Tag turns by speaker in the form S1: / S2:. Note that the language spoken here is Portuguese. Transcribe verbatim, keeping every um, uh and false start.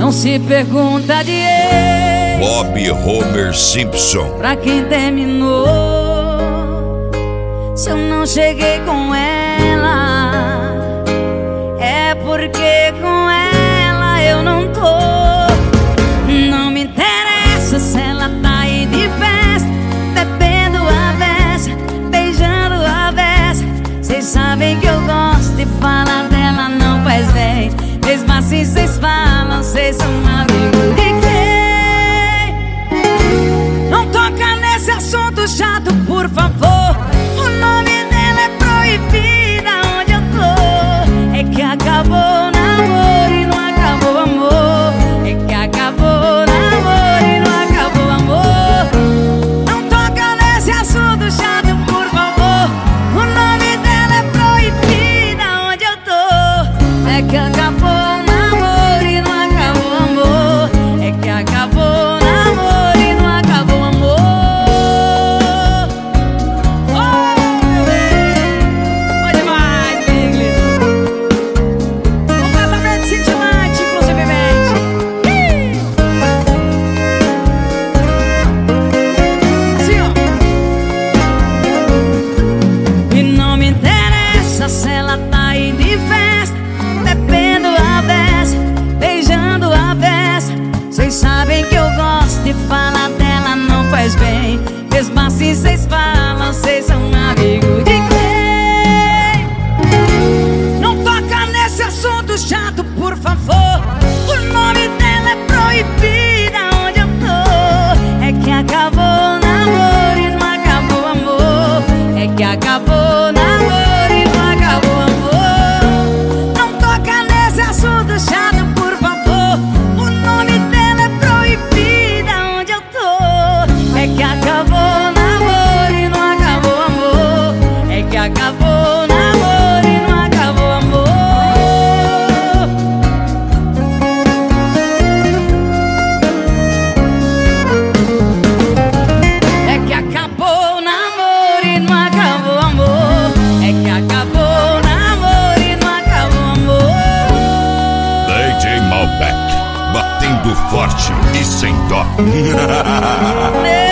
S1: Não se pergunta de ex,
S2: Bob Homer Simpson.
S1: pra quem terminou, se eu não cheguei com ela, é porque com ela eu não tô. Não me interessa se ela tá aí de festa, bebendo a beça, beijando a beça. Cês sabem que eu gosto e falar dela não faz bem. Mesmo assim cês falam, cês são amigos de quem? Não toca nesse assunto chato, por favor. O nome dela é proibida onde eu tô. É que acabou o namoro e não acabou o amor. É que acabou o namoro e não acabou o amor. Não toca nesse assunto chato, por favor. O nome dela é proibida onde eu tô. É que acabou o namoro e não acabou o amor. É que acabou o namoro e não acabou o amor. Oh, meu bem, foi demais, Bigli. Completamente cintilante, inclusivemente. Ih! Assim, ó. E não me interessa se ela tá aí de festa, bebendo a beça, beijando a beça. Cês sabem que eu gosto de falar dela não faz bem. Mesmo assim cês falam, cês são amigos de quem? Não toca nesse assunto chato, por favor. O nome dela é proibida onde eu tô. É que acabou o namoro e não acabou o amor. É que acabou o namoro e não acabou o amor. Não toca nesse assunto chato, por favor. O nome dela é proibida onde eu tô. É que acabou o namoro e não acabou o amor. É que acabou o namoro e não acabou o amor. É que acabou o namoro e não acabou o amor. É que acabou o namoro e não acabou o amor.
S2: D J Malbec, batendo forte e sem dó.